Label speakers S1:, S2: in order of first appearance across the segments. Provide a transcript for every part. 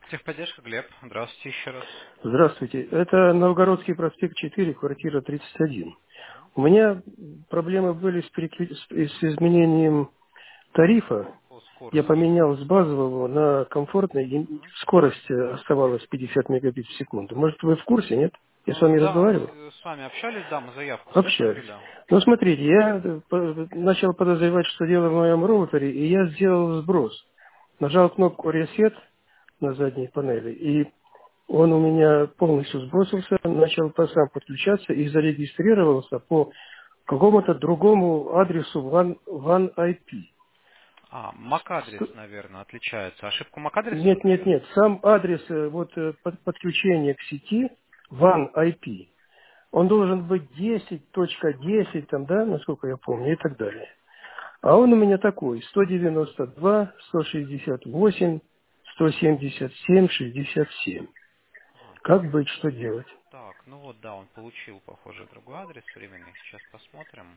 S1: Техподдержка, Глеб. Здравствуйте еще раз.
S2: Здравствуйте. Это Новгородский проспект 4, квартира 31. У меня проблемы были с изменением тарифа.
S1: По
S2: Я
S1: скорости.
S2: поменял с базового на комфортный, и скорость оставалась 50 мегабит в секунду. Может, вы в курсе, нет? Я с вами
S1: Да, мы
S2: разговаривал?
S1: с вами общались, да, мы заявку
S2: Общались.
S1: выставили.
S2: Ну, смотрите, я начал подозревать, что дело в моем роутере, и я сделал сброс. Нажал кнопку «Reset» на задней панели, и он у меня полностью сбросился, начал сам подключаться и зарегистрировался по какому-то другому адресу OneIP.
S1: MAC-адрес, наверное, отличается. Ошибку MAC-адреса
S2: Нет, нет,
S1: подключили?
S2: нет. Сам адрес подключения к сети OneIP, он должен быть 10.10, там, да, насколько я помню, и так далее. А он у меня такой: 192, 168, 177, 67. Как быть, что делать?
S1: Так, ну вот, да, он получил, похоже, другой адрес временный. Сейчас посмотрим.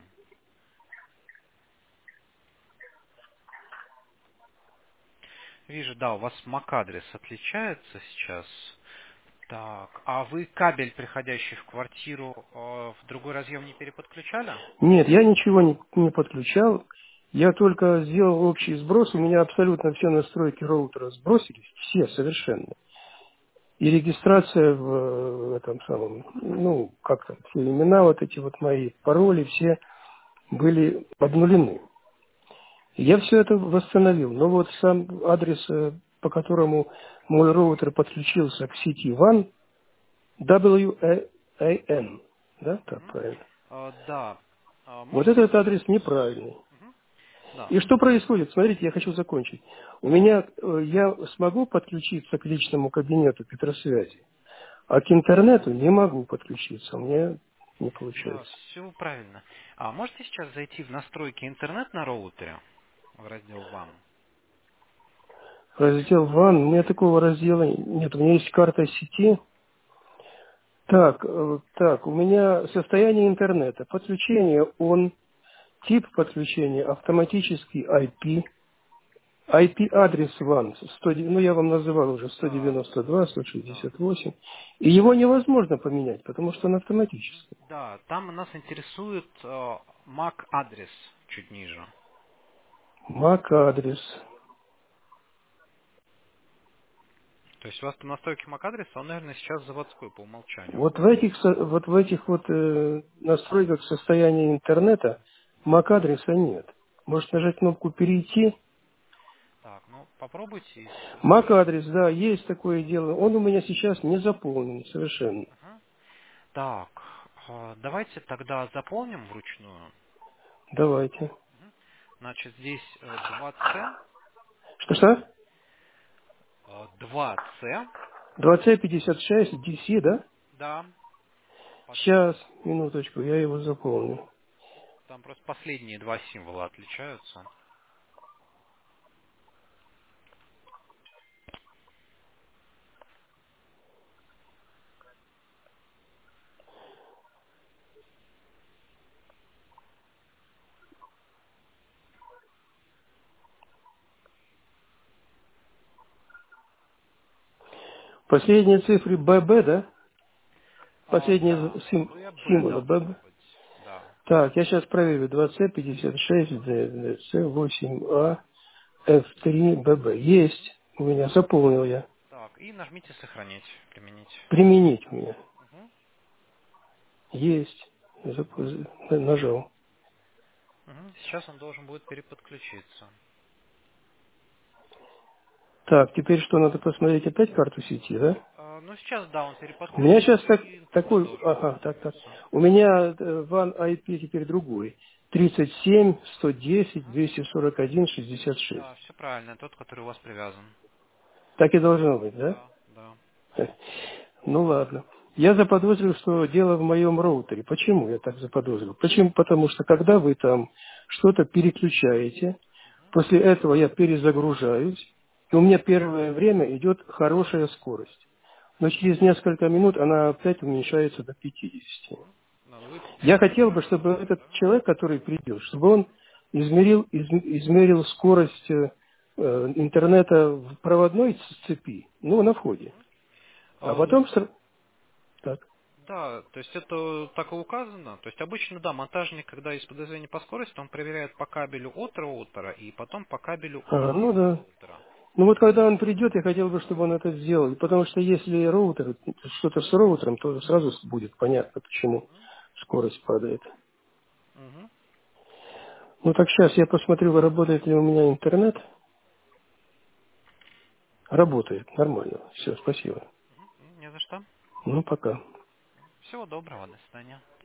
S1: Вижу, да, у вас MAC-адрес отличается сейчас. Так, а вы кабель, приходящий в квартиру, в другой разъем не переподключали?
S2: Нет, я ничего не подключал. Я только сделал общий сброс. У меня абсолютно все настройки роутера сбросились. Все совершенно. И регистрация в этом самом, ну, как там, все имена, вот эти вот мои пароли, все были обнулены. И я все это восстановил. Но вот сам адрес, по которому мой роутер подключился к сети WAN, WAN, да, так
S1: Мгм.
S2: правильно.
S1: Да.
S2: Вот
S1: Можете...
S2: этот адрес неправильный.
S1: Мгм. Да.
S2: И что происходит? Смотрите, я хочу закончить. У меня, я смогу подключиться к личному кабинету Петросвязи, а к интернету не могу подключиться. У меня не
S1: Да,
S2: получается.
S1: все правильно. А можете сейчас зайти в настройки интернет на роутере, в раздел WAN?
S2: Раздел WAN, у меня такого раздела нет. У меня есть карта сети. Так, так, у меня состояние интернета. Подключение он, тип подключения автоматический IP. IP-адрес WAN, 100, ну я вам называл уже
S1: Да,
S2: 192,
S1: да.
S2: 168, и его невозможно поменять, потому что он автоматический.
S1: Да, там нас интересует MAC-адрес чуть ниже.
S2: MAC-адрес.
S1: То есть у вас там настройки MAC-адреса, он, наверное, сейчас заводской по умолчанию.
S2: Вот в этих настройках состояния интернета MAC-адреса нет. Может нажать кнопку «Перейти».
S1: Так, ну попробуйте
S2: MAC-адрес, да, есть такое дело. Он у меня сейчас не заполнен совершенно.
S1: Ага. Так, давайте тогда заполним вручную.
S2: Давайте.
S1: Значит, здесь 2C,
S2: Что?
S1: 2C,
S2: 2056 DC, да?
S1: да.
S2: Сейчас, минуточку, я его заполню.
S1: Там просто последние два символа отличаются.
S2: Последние цифры ББ, да? Последние
S1: Да, ББ
S2: символы
S1: должно
S2: ББ.
S1: быть. Да.
S2: Так, я сейчас проверю. 2056 DC8A F3 ББ. Есть. У меня заполнил я.
S1: Так, и нажмите сохранить, применить.
S2: Применить у меня.
S1: Мгм.
S2: Есть. Нажал.
S1: Мгм. Сейчас он должен будет переподключиться.
S2: Так, теперь что, надо посмотреть опять карту сети, да?
S1: Ну, сейчас, да, он
S2: У меня
S1: переподключится,
S2: сейчас
S1: и интернет
S2: такой,
S1: должен
S2: ага, так, так.
S1: подключиться.
S2: У меня One IP теперь другой. 37, 110,
S1: Мгм.
S2: 241, 66.
S1: Да, все правильно, тот, который у вас привязан.
S2: Так и должно быть, да?
S1: Да, да.
S2: Ну ладно. Я заподозрил, что дело в моем роутере. Почему я так заподозрил? Почему? Потому что когда вы там что-то переключаете, после этого я перезагружаюсь, и у меня первое время идет хорошая скорость. Но через несколько минут она опять уменьшается до 50.
S1: Мгм. Да, вы
S2: Я хотел бы, чтобы
S1: перезагружаете,
S2: этот
S1: да?
S2: человек, который придет, чтобы он измерил скорость интернета в проводной цепи, ну, на входе. А
S1: Ну,
S2: потом... Так.
S1: да, то есть это так и указано. То есть обычно, да, монтажник, когда есть подозрение по скорости, он проверяет по кабелю от роутера и потом по кабелю от
S2: Ну да.
S1: роутера.
S2: Ну вот когда он придет, я хотел бы, чтобы он это сделал. Потому что если роутер, что-то с роутером, то сразу будет понятно, почему скорость падает.
S1: Мгм.
S2: Ну так сейчас я посмотрю, работает ли у меня интернет. Работает, нормально. Все, спасибо.
S1: Не за что.
S2: Ну, пока.
S1: Всего доброго, до свидания.